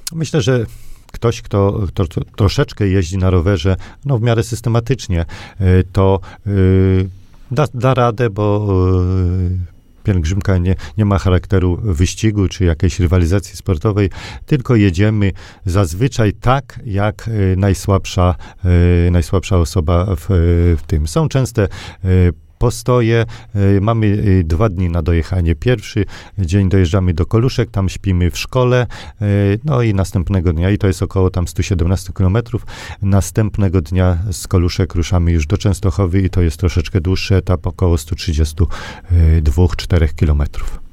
Myślę, że ktoś, kto troszeczkę jeździ na rowerze, w miarę systematycznie, to da radę, bo pielgrzymka nie ma charakteru wyścigu czy jakiejś rywalizacji sportowej, tylko jedziemy zazwyczaj tak, jak najsłabsza osoba w tym. Są częste postoje. Mamy 2 dni na dojechanie. Pierwszy dzień dojeżdżamy do Koluszek, tam śpimy w szkole, i następnego dnia, i to jest około tam 117 km, następnego dnia z Koluszek ruszamy już do Częstochowy i to jest troszeczkę dłuższy etap, około 132-4 km.